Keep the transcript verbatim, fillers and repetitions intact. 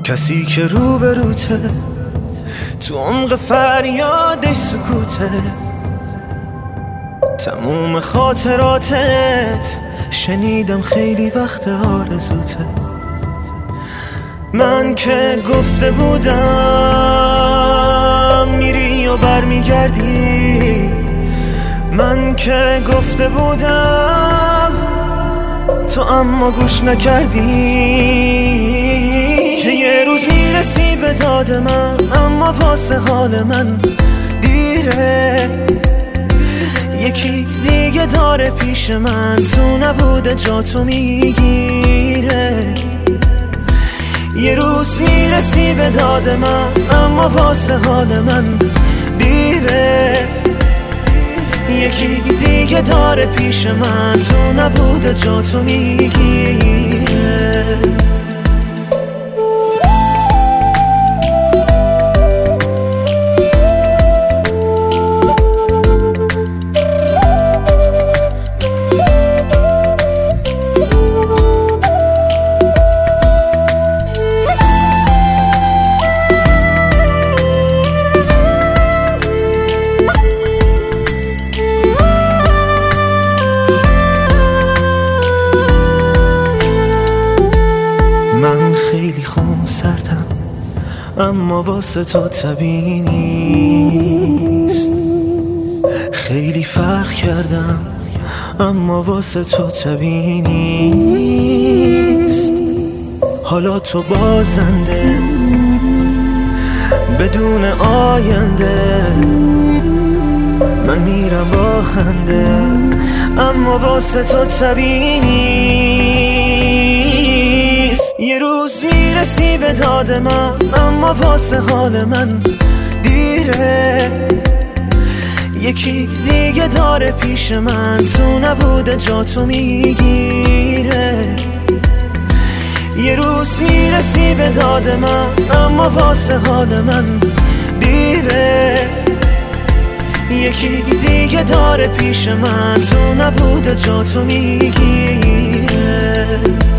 کسی که روبروته تو عمق فریادش سکوته، تموم خاطراتت شنیدم خیلی وقت آرزوته. من که گفته بودم میری و برمیگردی، من که گفته بودم تو اما گوش نکردی. که یه روز میرسی به داد من اما واسه حال من دیره. یکی دیگه داره پیش من تو نبوده جا تو میگیره. یه روز میرسی به داد من اما واسه حال من دیره. یکی دیگه داره پیش من تو نبوده جا تو میگیره. من خیلی خونسردم اما واسه تو طبیعی نیست. خیلی فرق کردم اما واسه تو طبیعی نیست. حالا تو بازنده بدون آینده، من میرم با خنده اما واسه تو طبیعی نیست. یه روز میرسی به داد من اما واسه حال من دیره. یکی دیگه داره پیش من تو نبوده جا تو میگیره. یه روز میرسی به داد من اما واسه حال من دیره. یکی دیگه داره پیش من تو نبوده جا تو میگیره.